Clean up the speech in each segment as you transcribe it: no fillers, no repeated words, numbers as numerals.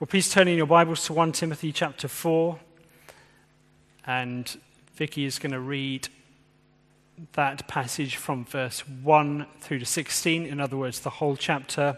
Well, please turn in your Bibles to 1 Timothy chapter 4, and Vicky is going to read that passage from verse 1 through to 16, in other words, the whole chapter,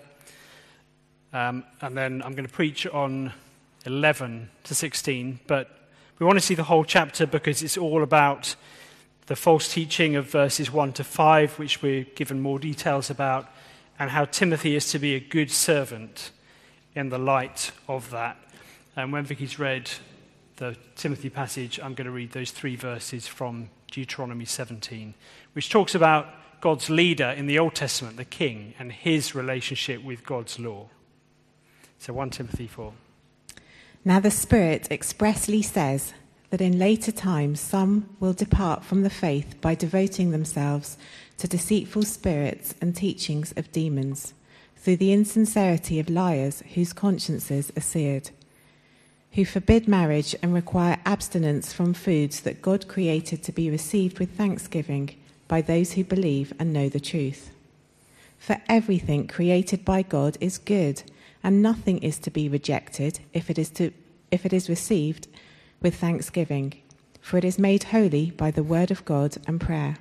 and then I'm going to preach on 11 to 16, but we want to see the whole chapter because it's all about the false teaching of verses 1 to 5, which we're given more details about, and how Timothy is to be a good servant in the light of that. And when Vicky's read the Timothy passage, I'm going to read those 3 verses from Deuteronomy 17, which talks about God's leader in the Old Testament, the king, and his relationship with God's law. So 1 Timothy 4. Now the Spirit expressly says that in later times some will depart from the faith by devoting themselves to deceitful spirits and teachings of demons, through the insincerity of liars whose consciences are seared, who forbid marriage and require abstinence from foods that God created to be received with thanksgiving by those who believe and know the truth. For everything created by God is good, and nothing is to be rejected if it is received with thanksgiving, for it is made holy by the word of God and prayer.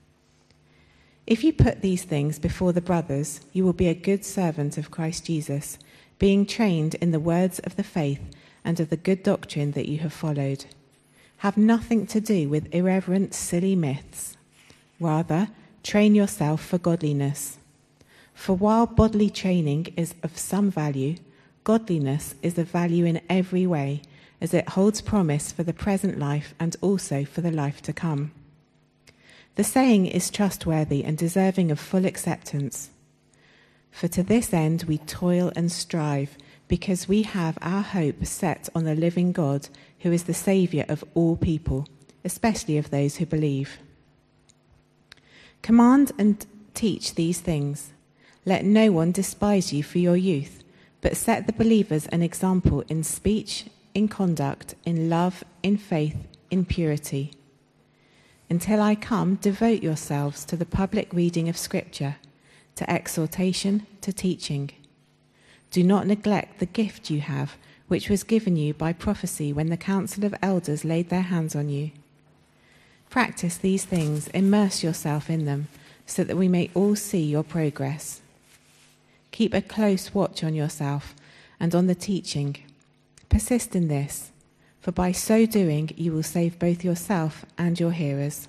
If you put these things before the brothers, you will be a good servant of Christ Jesus, being trained in the words of the faith and of the good doctrine that you have followed. Have nothing to do with irreverent, silly myths. Rather, train yourself for godliness. For while bodily training is of some value, godliness is of value in every way, as it holds promise for the present life and also for the life to come. The saying is trustworthy and deserving of full acceptance. For to this end we toil and strive, because we have our hope set on the living God, who is the Saviour of all people, especially of those who believe. Command and teach these things. Let no one despise you for your youth, but set the believers an example in speech, in conduct, in love, in faith, in purity. Until I come, devote yourselves to the public reading of Scripture, to exhortation, to teaching. Do not neglect the gift you have, which was given you by prophecy when the council of elders laid their hands on you. Practice these things, immerse yourself in them, so that we may all see your progress. Keep a close watch on yourself and on the teaching. Persist in this, for by so doing you will save both yourself and your hearers.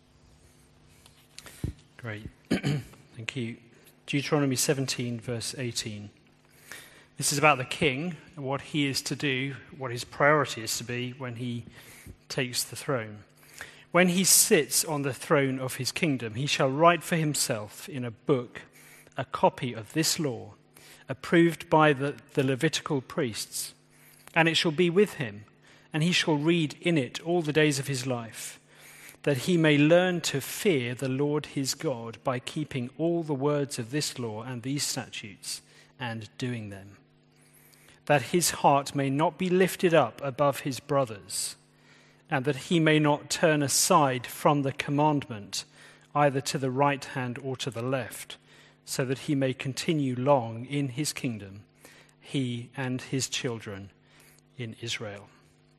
Great. Thank you. Deuteronomy 17, verse 18. This is about the king and what he is to do, what his priority is to be when he takes the throne. When he sits on the throne of his kingdom, he shall write for himself in a book a copy of this law, approved by the Levitical priests, and it shall be with him, and he shall read in it all the days of his life, that he may learn to fear the Lord his God by keeping all the words of this law and these statutes and doing them, that his heart may not be lifted up above his brothers, and that he may not turn aside from the commandment either to the right hand or to the left, so that he may continue long in his kingdom, he and his children in Israel.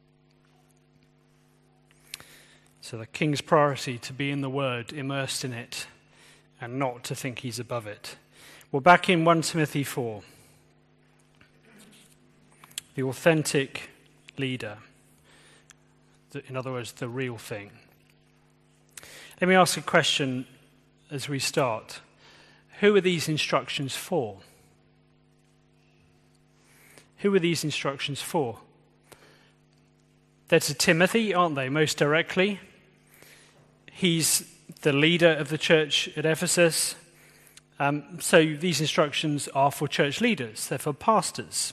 So the king's priority to be in the word, immersed in it, and not to think he's above it. Well, back in 1 Timothy 4, the authentic leader, in other words, the real thing. Let me ask a question as we start. Who are these instructions for? Who are these instructions for? They're to Timothy, aren't they, most directly? He's the leader of the church at Ephesus. So these instructions are for church leaders. They're for pastors.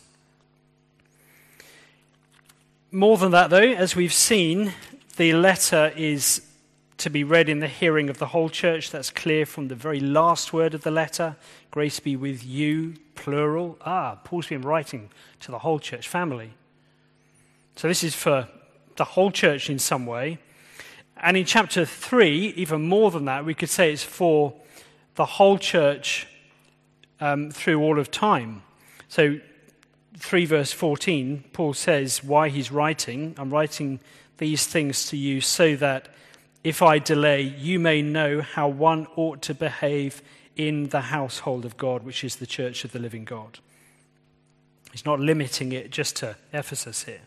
More than that, though, as we've seen, the letter is to be read in the hearing of the whole church. That's clear from the very last word of the letter. Grace be with you, plural. Paul's been writing to the whole church family. So this is for the whole church in some way. And in chapter 3, even more than that, we could say it's for the whole church through all of time. So 3 verse 14, Paul says why he's writing. I'm writing these things to you so that if I delay, you may know how one ought to behave in the household of God, which is the church of the living God. He's not limiting it just to Ephesus here.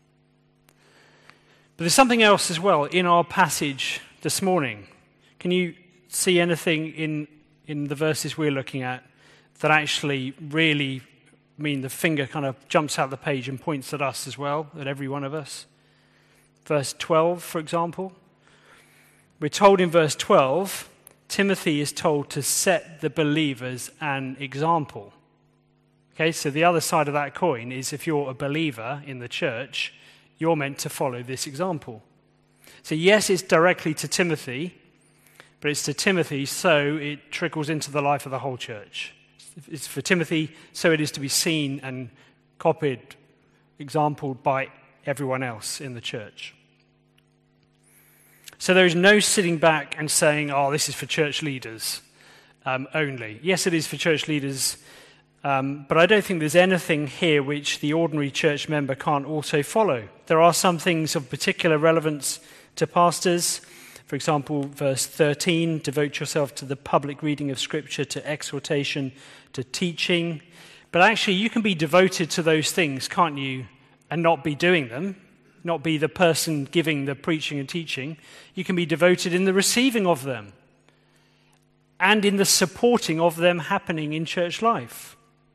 But there's something else as well in our passage this morning. Can you see anything in the verses we're looking at that actually really mean the finger kind of jumps out the page and points at us as well, at every one of us? Verse 12, for example. We're told in verse 12, Timothy is told to set the believers an example. Okay, so the other side of that coin is if you're a believer in the church, you're meant to follow this example. So yes, it's directly to Timothy, but it's to Timothy so it trickles into the life of the whole church. It's for Timothy so it is to be seen and copied, exampled by everyone else in the church. So there is no sitting back and saying, oh, this is for church leaders only. Yes, it is for church leaders, but I don't think there's anything here which the ordinary church member can't also follow. There are some things of particular relevance to pastors. For example, verse 13, devote yourself to the public reading of Scripture, to exhortation, to teaching. But actually, you can be devoted to those things, can't you, and not be doing them, not be the person giving the preaching and teaching. You can be devoted in the receiving of them and in the supporting of them happening in church life.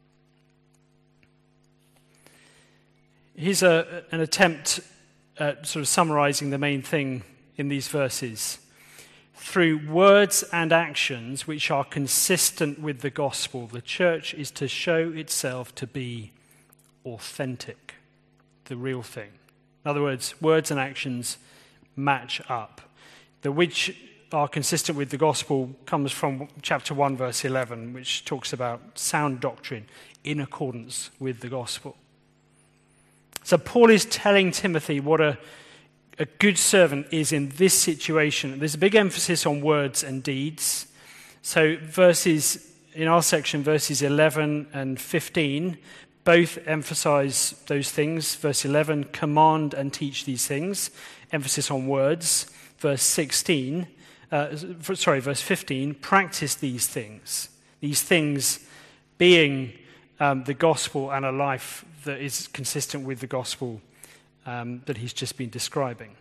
Here's an attempt at sort of summarizing the main thing in these verses. Through words and actions which are consistent with the gospel, the church is to show itself to be authentic, the real thing. In other words, words and actions match up. The which are consistent with the gospel comes from chapter 1, verse 11, which talks about sound doctrine in accordance with the gospel. So Paul is telling Timothy what a good servant is in this situation. There's a big emphasis on words and deeds. So verses, in our section, verses 11 and 15, both emphasize those things. Verse 11, command and teach these things. Emphasis on words. Verse 15, practice these things. These things being the gospel and a life that is consistent with the gospel that he's just been describing.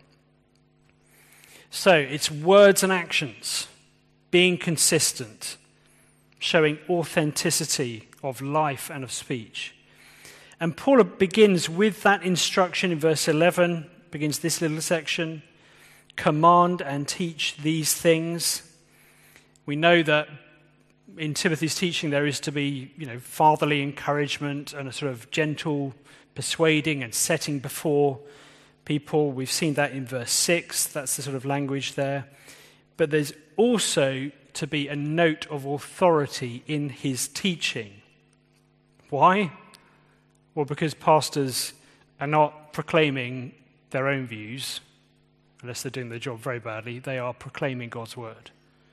So it's words and actions, being consistent, showing authenticity of life and of speech. And Paul begins with that instruction in verse 11, begins this little section, command and teach these things. We know that in Timothy's teaching there is to be, fatherly encouragement and a sort of gentle persuading and setting before people. We've seen that in verse 6. That's the sort of language there. But there's also to be a note of authority in his teaching. Why? Well, because pastors are not proclaiming their own views, unless they're doing their job very badly. They are proclaiming God's word.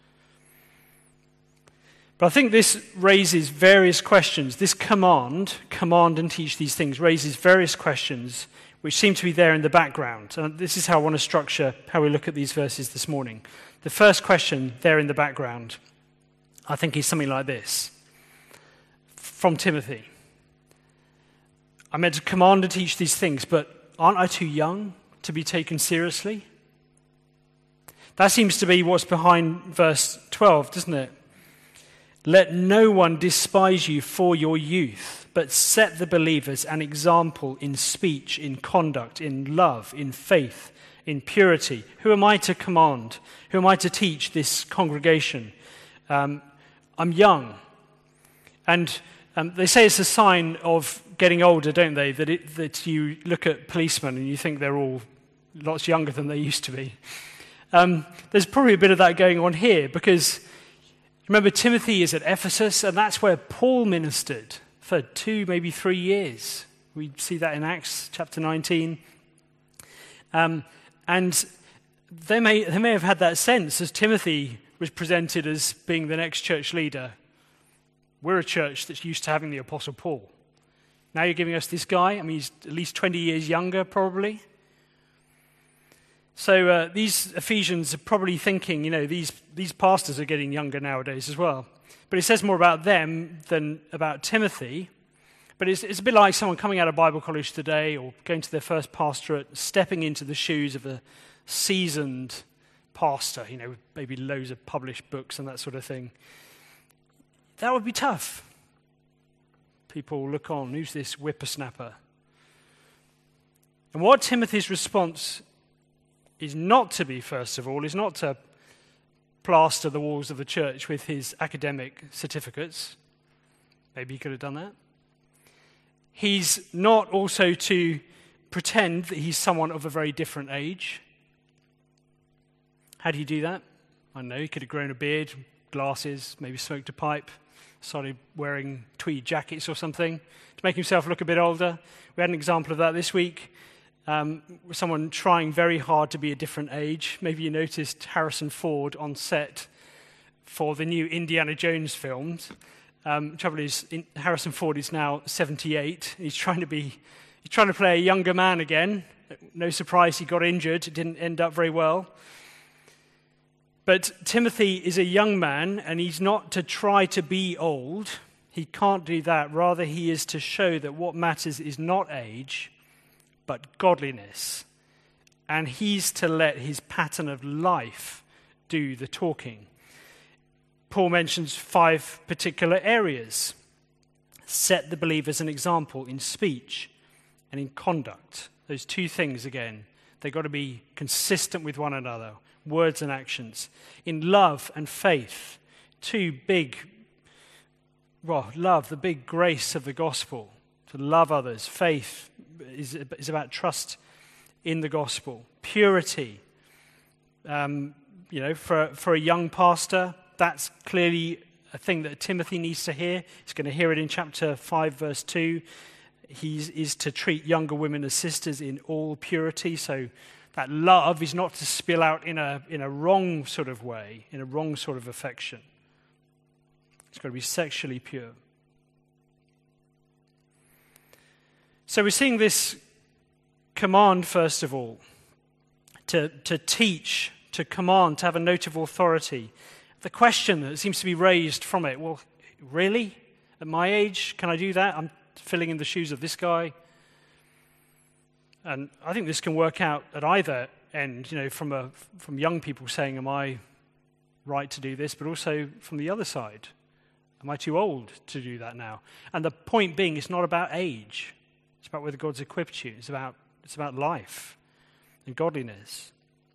But I think this raises various questions. This command and teach these things, raises various questions which seem to be there in the background. And this is how I want to structure how we look at these verses this morning. The first question there in the background, I think, is something like this. From Timothy. I'm meant to command and teach these things, but aren't I too young to be taken seriously? That seems to be what's behind verse 12, doesn't it? Let no one despise you for your youth, but set the believers an example in speech, in conduct, in love, in faith, in purity. Who am I to command? Who am I to teach this congregation? I'm young. And they say it's a sign of getting older, don't they? That you look at policemen and you think they're all lots younger than they used to be. There's probably a bit of that going on here because remember, Timothy is at Ephesus, and that's where Paul ministered for 2, maybe 3 years. We see that in Acts chapter 19. And they may have had that sense as Timothy was presented as being the next church leader. We're a church that's used to having the Apostle Paul. Now you're giving us this guy. I mean, he's at least 20 years younger, probably. So these Ephesians are probably thinking, these pastors are getting younger nowadays as well. But it says more about them than about Timothy. But it's a bit like someone coming out of Bible college today or going to their first pastorate, stepping into the shoes of a seasoned pastor, with maybe loads of published books and that sort of thing. That would be tough. People look on, who's this whippersnapper? And what Timothy's response is not to be, first of all, is not to plaster the walls of the church with his academic certificates. Maybe he could have done that. He's not also to pretend that he's someone of a very different age. How do you do that? I don't know, he could have grown a beard, glasses, maybe smoked a pipe, started wearing tweed jackets or something to make himself look a bit older. We had an example of that this week. Someone trying very hard to be a different age. Maybe you noticed Harrison Ford on set for the new Indiana Jones films. Trouble is, Harrison Ford is now 78. He's trying to play a younger man again. No surprise he got injured. It didn't end up very well. But Timothy is a young man, and he's not to try to be old. He can't do that. Rather, he is to show that what matters is not age, but godliness. And he's to let his pattern of life do the talking. Paul mentions 5 particular areas. Set the believers an example in speech and in conduct. Those 2 things again. They've got to be consistent with one another, words and actions. In love and faith, 2 big, love, the big grace of the gospel, to love others. Faith is about trust in the gospel. Purity, for a young pastor, that's clearly a thing that Timothy needs to hear. He's going to hear it in chapter 5, verse 2. He is to treat younger women as sisters in all purity. So that love is not to spill out in a wrong sort of way, in a wrong sort of affection. It's got to be sexually pure. So we're seeing this command, first of all, to teach, to command, to have a note of authority. The question that seems to be raised from it, well, really? At my age, can I do that? I'm filling in the shoes of this guy. And I think this can work out at either end, from young people saying, am I right to do this? But also from the other side, am I too old to do that now? And the point being, it's not about age. It's about whether God's equipped you. It's about life and godliness.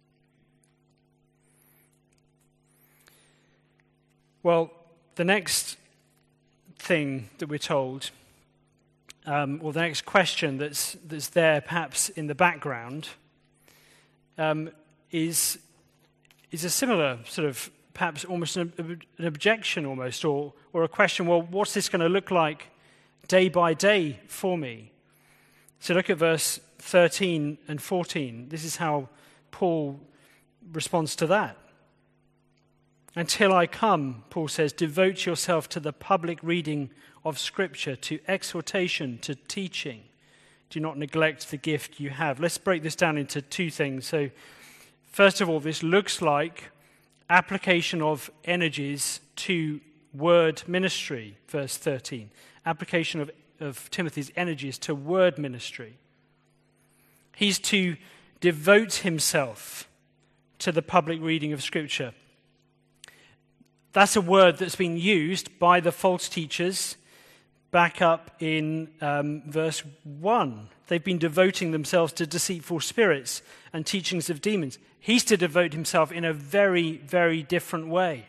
Well, the next thing that we're told, or the next question that's there perhaps in the background, is a similar sort of, perhaps almost an objection almost, or a question, well, what's this going to look like day by day for me? So look at verse 13 and 14. This is how Paul responds to that. Until I come, Paul says, devote yourself to the public reading of Scripture, to exhortation, to teaching. Do not neglect the gift you have. Let's break this down into 2 things. So, first of all, this looks like application of energies to word ministry, verse 13. Application of Timothy's energies to word ministry. He's to devote himself to the public reading of Scripture. That's a word that's been used by the false teachers back up in verse 1. They've been devoting themselves to deceitful spirits and teachings of demons. He's to devote himself in a very, very different way.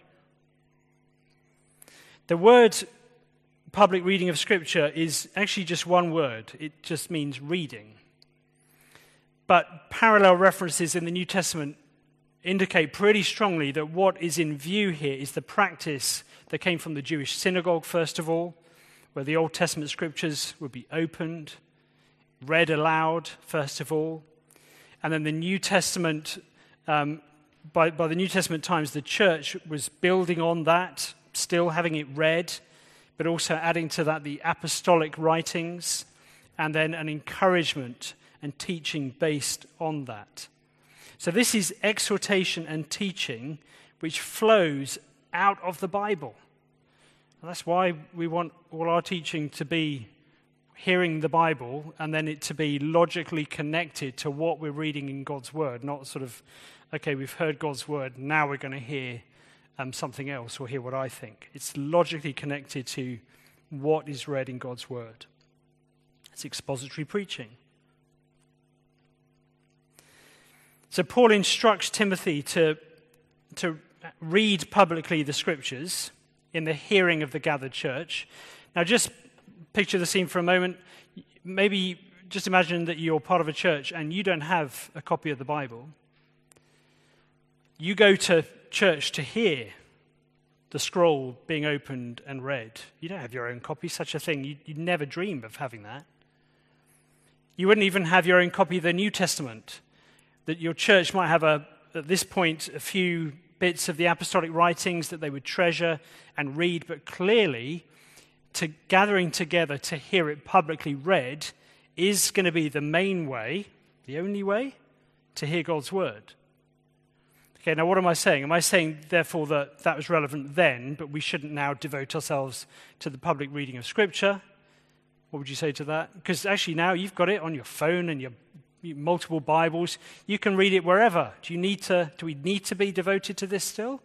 The word public reading of Scripture is actually just one word. It just means reading. But parallel references in the New Testament indicate pretty strongly that what is in view here is the practice that came from the Jewish synagogue, first of all, where the Old Testament scriptures would be opened, read aloud, first of all. And then the New Testament, by the New Testament times, the church was building on that, still having it read, but also adding to that the apostolic writings, and then an encouragement and teaching based on that. So this is exhortation and teaching which flows out of the Bible. And that's why we want all our teaching to be hearing the Bible and then it to be logically connected to what we're reading in God's Word, not sort of, okay, we've heard God's Word, now we're going to hear something else or hear what I think. It's logically connected to what is read in God's Word. It's expository preaching. So Paul instructs Timothy to read publicly the Scriptures in the hearing of the gathered church. Now just picture the scene for a moment. Maybe just imagine that you're part of a church and you don't have a copy of the Bible. You go to church to hear the scroll being opened and read. You don't have your own copy, such a thing. You'd never dream of having that. You wouldn't even have your own copy of the New Testament. That your church might have, at this point, a few bits of the apostolic writings that they would treasure and read, but clearly, gathering together to hear it publicly read is going to be the main way, the only way, to hear God's Word. Okay, now what am I saying? Am I saying, therefore, that was relevant then, but we shouldn't now devote ourselves to the public reading of Scripture? What would you say to that? Because actually now you've got it on your phone and your multiple Bibles. You can read it wherever. Do we need to be devoted to this still?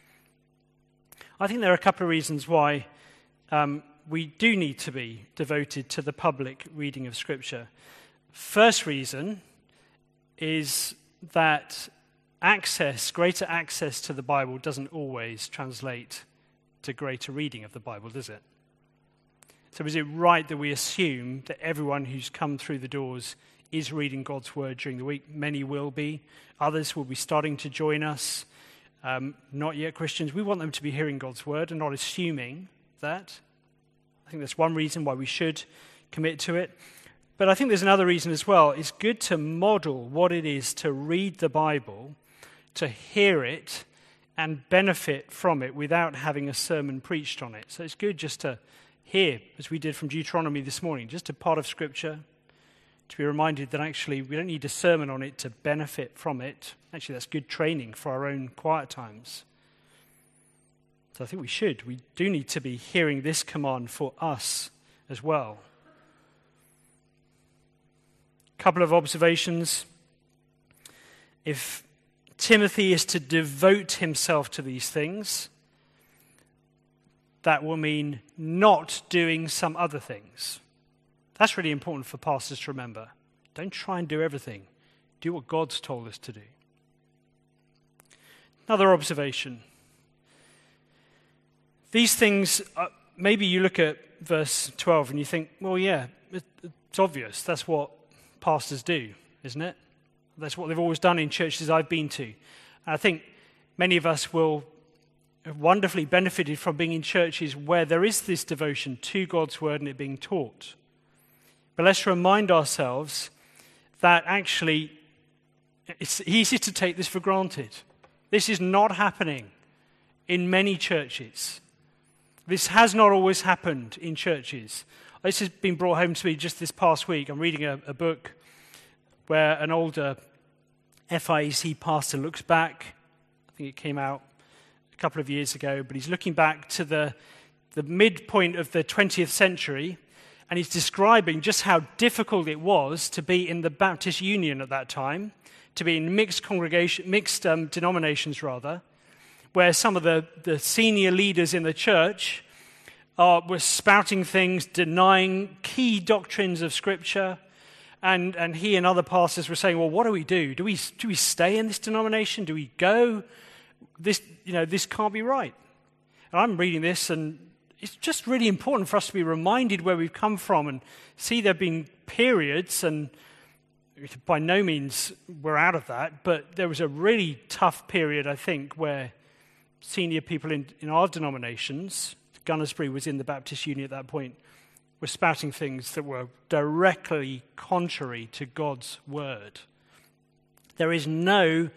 I think there are a couple of reasons why we do need to be devoted to the public reading of Scripture. First reason is that greater access to the Bible doesn't always translate to greater reading of the Bible, does it? So is it right that we assume that everyone who's come through the doors is reading God's Word during the week? Many will be. Others will be starting to join us. Not yet Christians. We want them to be hearing God's Word and not assuming that. I think that's one reason why we should commit to it. But I think there's another reason as well. It's good to model what it is to read the Bible, to hear it, and benefit from it without having a sermon preached on it. So it's good just to hear, as we did from Deuteronomy this morning, just a part of Scripture, to be reminded that actually we don't need a sermon on it to benefit from it. Actually, that's good training for our own quiet times. So I think we do need to be hearing this command for us as well. Couple of observations. If Timothy is to devote himself to these things, that will mean not doing some other things. That's really important for pastors to remember. Don't try and do everything. Do what God's told us to do. Another observation. These things, maybe you look at verse 12 and you think, well, yeah, it's obvious. That's what pastors do, isn't it? That's what they've always done in churches I've been to. And I think many of us will have wonderfully benefited from being in churches where there is this devotion to God's Word and it being taught. But let's remind ourselves that actually it's easy to take this for granted. This is not happening in many churches. This has not always happened in churches. This has been brought home to me just this past week. I'm reading a book where an older FIEC pastor looks back. I think it came out a couple of years ago, but he's looking back to the midpoint of the 20th century, and he's describing just how difficult it was to be in the Baptist Union at that time, to be in mixed denominations, where some of the senior leaders in the church were spouting things, denying key doctrines of Scripture, and he and other pastors were saying, well, what do we do? Do we stay in this denomination? Do we go? This can't be right. And I'm reading this, and it's just really important for us to be reminded where we've come from and see there have been periods, and by no means we're out of that, but there was a really tough period, I think, where senior people in our denominations, Gunnersbury was in the Baptist Union at that point, were spouting things that were directly contrary to God's Word. There is no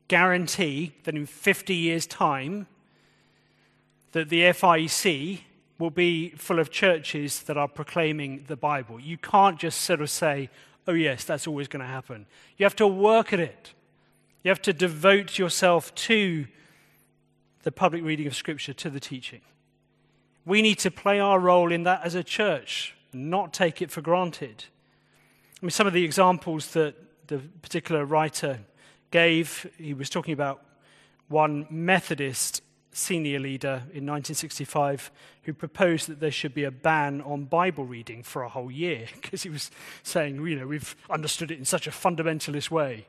guarantee that in 50 years' time that the FIEC will be full of churches that are proclaiming the Bible. You can't just sort of say, oh yes, that's always going to happen. You have to work at it. You have to devote yourself to the public reading of Scripture, to the teaching. We need to play our role in that as a church, and not take it for granted. I mean, some of the examples that the particular writer gave, he was talking about one Methodist senior leader in 1965 who proposed that there should be a ban on Bible reading for a whole year because he was saying, we've understood it in such a fundamentalist way.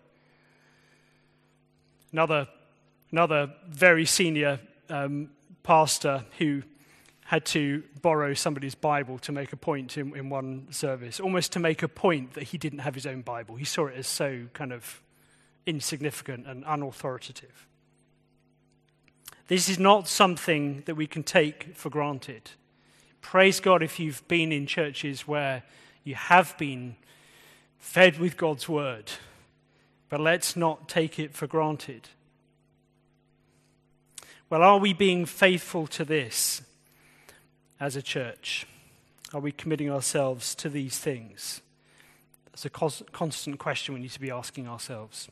Another very senior pastor who had to borrow somebody's Bible to make a point in one service, almost to make a point that he didn't have his own Bible. He saw it as so kind of insignificant and unauthoritative. This is not something that we can take for granted. Praise God if you've been in churches where you have been fed with God's word, but let's not take it for granted. Well, are we being faithful to this as a church? Are we committing ourselves to these things? That's a constant question we need to be asking ourselves.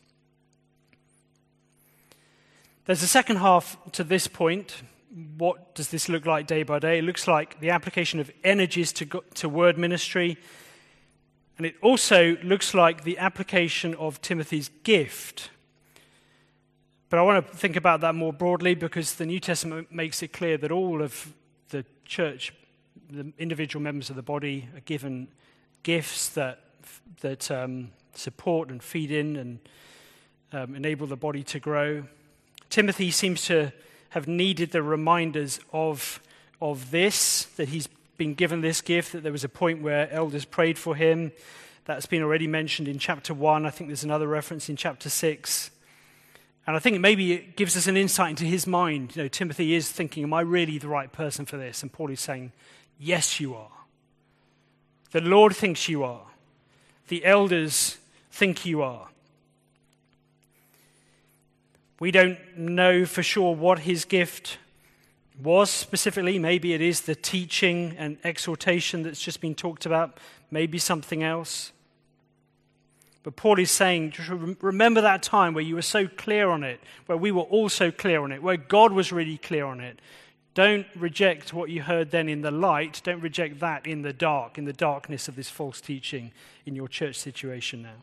There's a second half to this point. What does this look like day by day? It looks like the application of energies to word ministry. And it also looks like the application of Timothy's gift. But I want to think about that more broadly because the New Testament makes it clear that all of the church, the individual members of the body, are given gifts that support and feed in and enable the body to grow. Timothy seems to have needed the reminders of this, that he's been given this gift, that there was a point where elders prayed for him. That's been already mentioned in chapter 1. I think there's another reference in chapter 6. And I think maybe it gives us an insight into his mind. Timothy is thinking, am I really the right person for this? And Paul is saying, yes, you are. The Lord thinks you are. The elders think you are. We don't know for sure what his gift was specifically. Maybe it is the teaching and exhortation that's just been talked about. Maybe something else. But Paul is saying, just remember that time where you were so clear on it, where we were all so clear on it, where God was really clear on it. Don't reject what you heard then in the light. Don't reject that in the dark, in the darkness of this false teaching in your church situation now.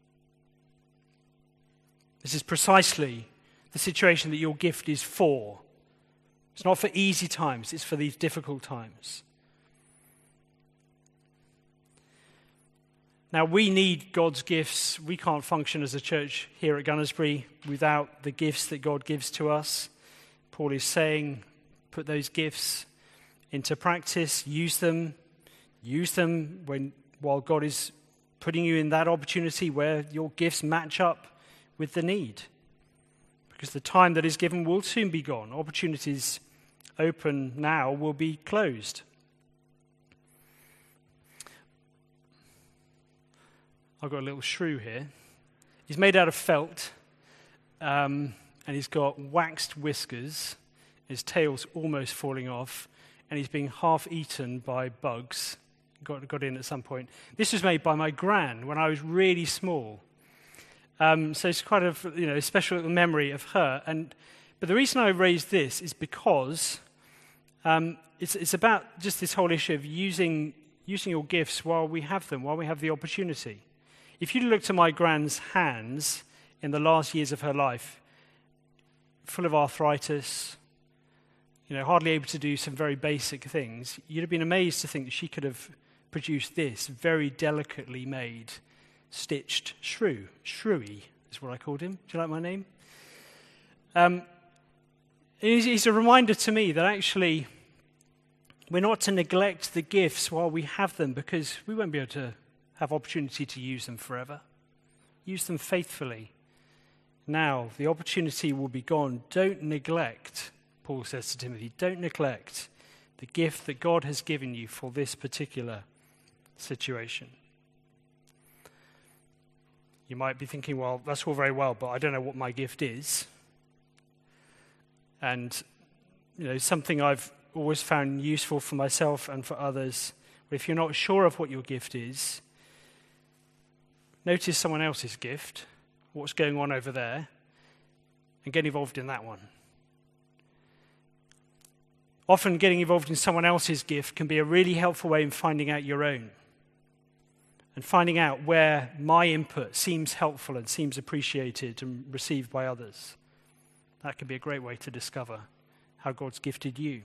This is precisely the situation that your gift is for. It's not for easy times, it's for these difficult times. Now, we need God's gifts. We can't function as a church here at Gunnersbury without the gifts that God gives to us. Paul is saying, put those gifts into practice, use them while God is putting you in that opportunity where your gifts match up with the need. Because the time that is given will soon be gone. Opportunities open now will be closed. I've got a little shrew here. He's made out of felt, and he's got waxed whiskers. His tail's almost falling off, and he's being half eaten by bugs. Got in at some point. This was made by my gran when I was really small. So it's quite a special little memory of her. But the reason I raised this is because it's about just this whole issue of using your gifts while we have them, while we have the opportunity. If you looked at my gran's hands in the last years of her life, full of arthritis, hardly able to do some very basic things, you'd have been amazed to think that she could have produced this very delicately made, stitched shrew. Shrewy is what I called him. Do you like my name? It's a reminder to me that actually we're not to neglect the gifts while we have them, because we won't be able to have opportunity to use them forever. Use them faithfully. Now, the opportunity will be gone. Don't neglect, Paul says to Timothy, don't neglect the gift that God has given you for this particular situation. You might be thinking, well, that's all very well, but I don't know what my gift is. And, something I've always found useful for myself and for others. But if you're not sure of what your gift is, notice someone else's gift, what's going on over there, and get involved in that one. Often getting involved in someone else's gift can be a really helpful way in finding out your own and finding out where my input seems helpful and seems appreciated and received by others. That can be a great way to discover how God's gifted you.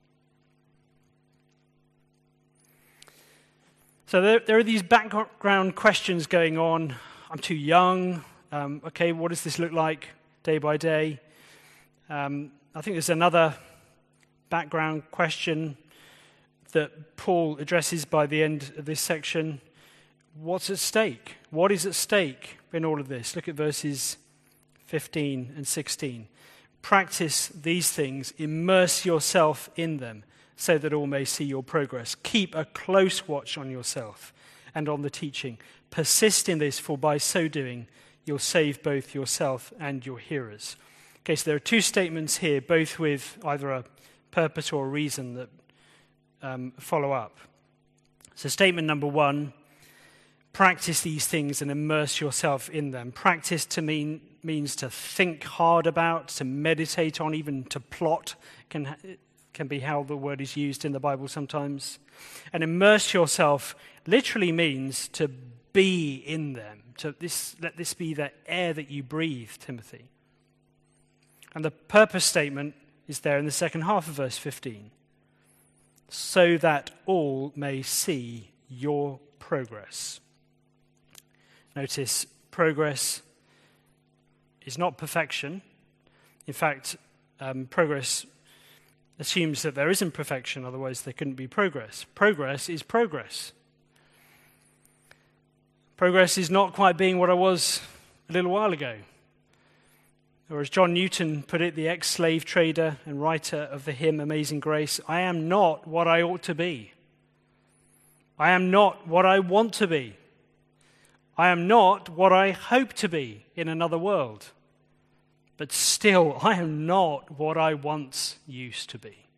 So there are these background questions going on. I'm too young. Okay, what does this look like day by day? I think there's another background question that Paul addresses by the end of this section. What's at stake? What is at stake in all of this? Look at verses 15 and 16. Practice these things, immerse yourself in them, so that all may see your progress. Keep a close watch on yourself and on the teaching. Persist in this, for by so doing, you'll save both yourself and your hearers. Okay, so there are two statements here, both with either a purpose or a reason that follow up. So statement number one, practice these things and immerse yourself in them. Practice means to think hard about, to meditate on, even to plot can be how the word is used in the Bible sometimes. And immerse yourself literally means to be in them. Let this be the air that you breathe, Timothy. And the purpose statement is there in the second half of verse 15. So that all may see your progress. Notice, progress is not perfection. In fact, progress assumes that there isn't perfection, otherwise there couldn't be progress. Progress is progress. Progress is not quite being what I was a little while ago. Or as John Newton put it, the ex-slave trader and writer of the hymn Amazing Grace, I am not what I ought to be. I am not what I want to be. I am not what I hope to be in another world. But still, I am not what I once used to be.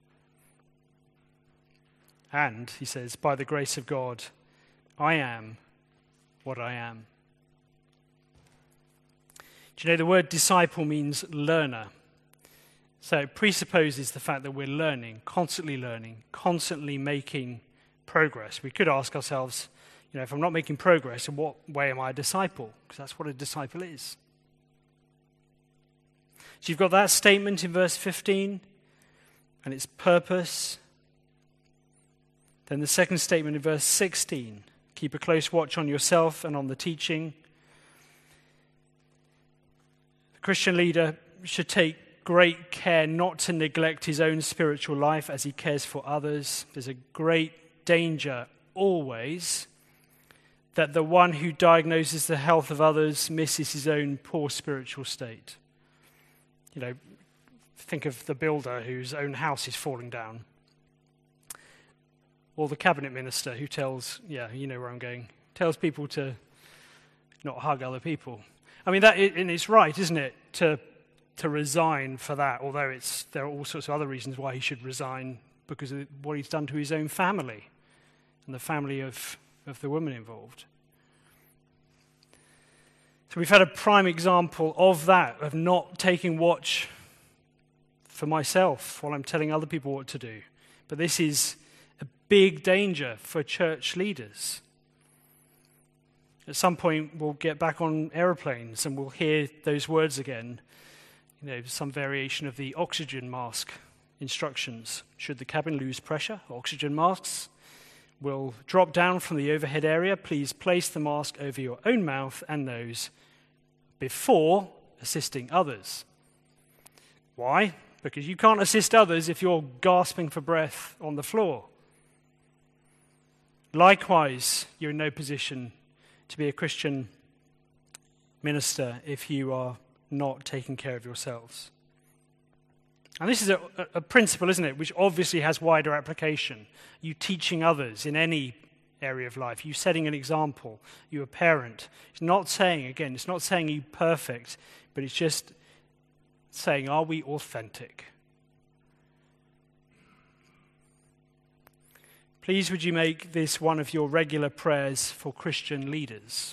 And, he says, by the grace of God, I am what I am. Do you know the word disciple means learner? So it presupposes the fact that we're learning, constantly making progress. We could ask ourselves, if I'm not making progress, in what way am I a disciple? Because that's what a disciple is. So you've got that statement in verse 15 and its purpose. Then the second statement in verse 16, keep a close watch on yourself and on the teaching. The Christian leader should take great care not to neglect his own spiritual life as he cares for others. There's a great danger always that the one who diagnoses the health of others misses his own poor spiritual state. Think of the builder whose own house is falling down. Or the cabinet minister who tells, you know where I'm going, tells people to not hug other people. I mean, and it's right, isn't it, to resign for that, although there are all sorts of other reasons why he should resign because of what he's done to his own family and the family of the woman involved. So we've had a prime example of that, of not taking watch for myself while I'm telling other people what to do. But this is a big danger for church leaders. At some point, we'll get back on aeroplanes and we'll hear those words again. Some variation of the oxygen mask instructions. Should the cabin lose pressure, oxygen masks will drop down from the overhead area. Please place the mask over your own mouth and nose before assisting others. Why? Because you can't assist others if you're gasping for breath on the floor. Likewise, you're in no position to be a Christian minister if you are not taking care of yourselves. And this is a principle, isn't it, which obviously has wider application. You teaching others in any area of life, you setting an example, you a parent. It's not saying you perfect, but it's just saying, are we authentic? please would you make this one of your regular prayers for Christian leaders?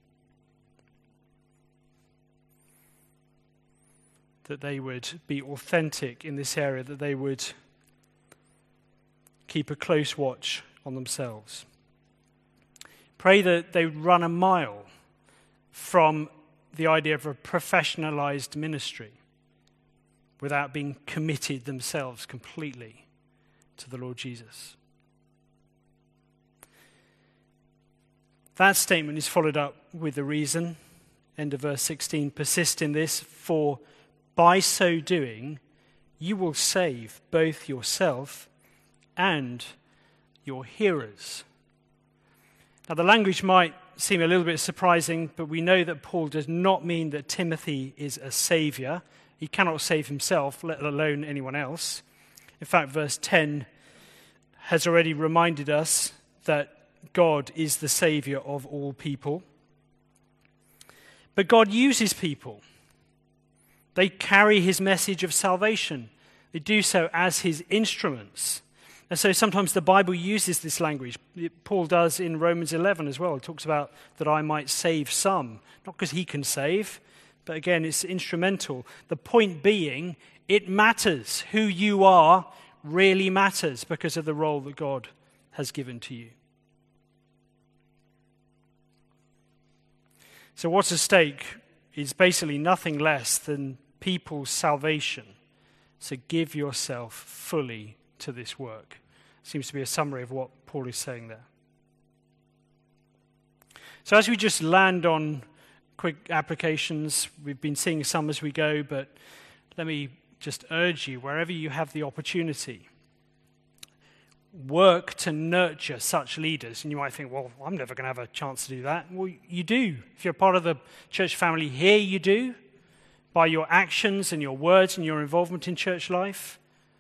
That they would be authentic in this area, that they would keep a close watch on themselves. Pray that they would run a mile from the idea of a professionalized ministry without being committed themselves completely to the Lord Jesus. That statement is followed up with the reason, end of verse 16, persist in this, for by so doing you will save both yourself and your hearers. Now the language might seem a little bit surprising, but we know that Paul does not mean that Timothy is a saviour. He cannot save himself, let alone anyone else. In fact, verse 10 has already reminded us that God is the saviour of all people. But God uses people. They carry his message of salvation. They do so as his instruments. And so sometimes the Bible uses this language. Paul does in Romans 11 as well. He talks about that I might save some. Not because he can save, but again, it's instrumental. The point being, it matters. Who you are really matters because of the role that God has given to you. So what's at stake is basically nothing less than people's salvation. So give yourself fully to this work. Seems to be a summary of what Paul is saying there. So as we just land on quick applications, we've been seeing some as we go, but let me just urge you, wherever you have the opportunity, work to nurture such leaders. And you might think, well, I'm never going to have a chance to do that. Well, you do. If you're part of the church family here, you do. By your actions and your words and your involvement in church life.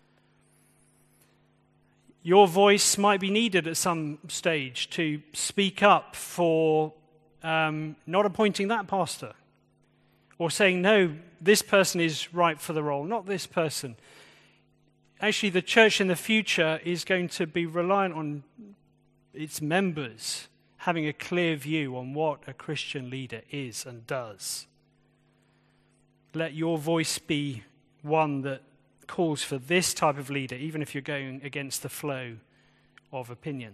Your voice might be needed at some stage to speak up for not appointing that pastor. Or saying, no, this person is right for the role, not this person. Actually, the church in the future is going to be reliant on its members having a clear view on what a Christian leader is and does. Let your voice be one that calls for this type of leader, even if you're going against the flow of opinion.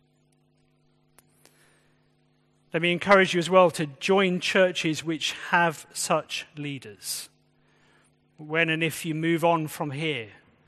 Let me encourage you as well to join churches which have such leaders. When and if you move on from here,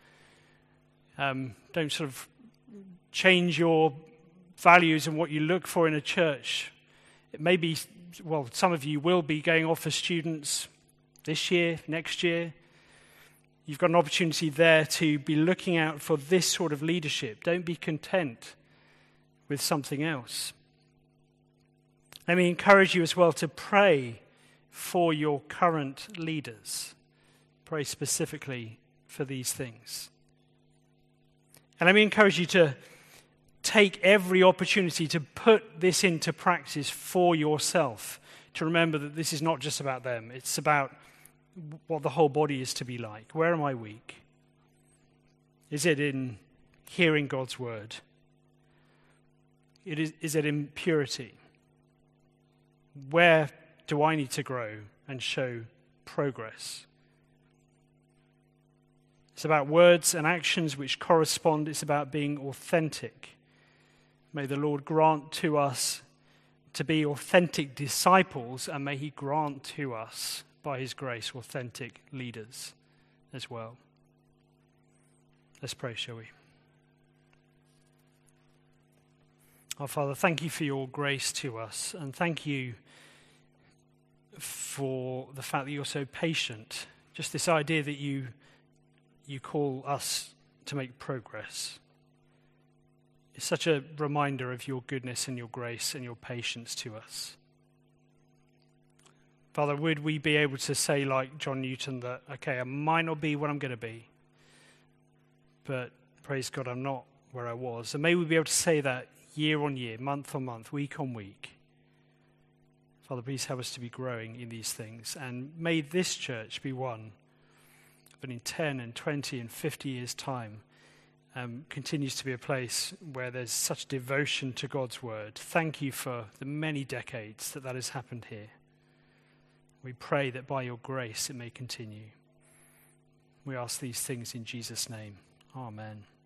don't sort of change your values and what you look for in a church. It may be, well, some of you will be going off as students this year, next year. You've got an opportunity there to be looking out for this sort of leadership. Don't be content with something else. Let me encourage you as well to pray for your current leaders. Pray specifically for these things. And let me encourage you to take every opportunity to put this into practice for yourself. To remember that this is not just about them. It's about what the whole body is to be like. Where am I weak? Is it in hearing God's word? Is it in purity? Where do I need to grow and show progress? It's about words and actions which correspond. It's about being authentic. May the Lord grant to us to be authentic disciples, and may he grant to us, by his grace, authentic leaders as well. Let's pray, shall we? Our Father, thank you for your grace to us, and thank you for the fact that you're so patient. Just this idea that you call us to make progress. It's such a reminder of your goodness and your grace and your patience to us. Father, would we be able to say like John Newton that, okay, I might not be what I'm going to be, but praise God, I'm not where I was. And may we be able to say that year on year, month on month, week on week. Father, please help us to be growing in these things. And may this church be one, but in 10 and 20 and 50 years' time, continues to be a place where there's such devotion to God's word. Thank you for the many decades that has happened here. We pray that by your grace it may continue. We ask these things in Jesus' name. Amen.